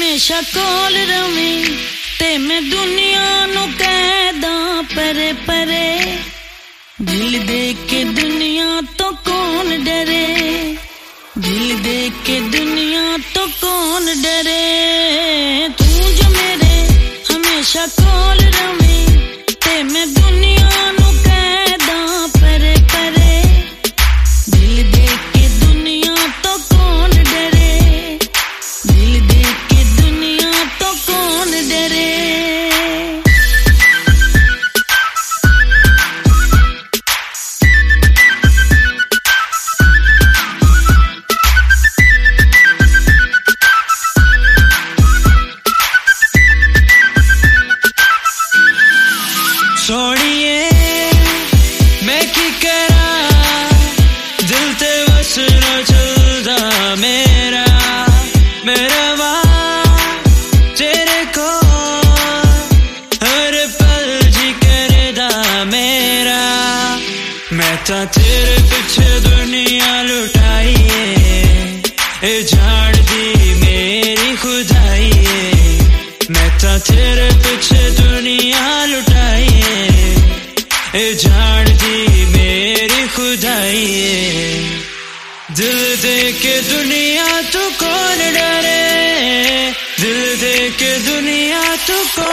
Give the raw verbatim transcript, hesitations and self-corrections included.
हमेशा कोल रवी ते मैं दुनिया नू कहदा परे परे। दिल दे के दुनिया तो कौन डरे, दिल दे के दुनिया तो कौन डरे। तू जो मेरे हमेशा कोल रवी ते मैं दुनिया नू कहदा परे परे। दिल दे के दुनिया तो कौन डरे, दिल दे के दुनिया तो कौन डरे। सोनिए मैं की करा, दिल ते बस न चलदा मेरा मेरा वाह तेरे को हर पल जी करदा मेरा। मैं ता तेरे पीछे दुनिया लुटाइए, ए जान दी मेरी खुदाइए। मैं ता तेरे पीछे दुनिया लुटाइए, ए जान दी मेरी खुदाइए। दिल दे के दुनिया तो कौन डरे, दिल दे के दुनिया तो कौन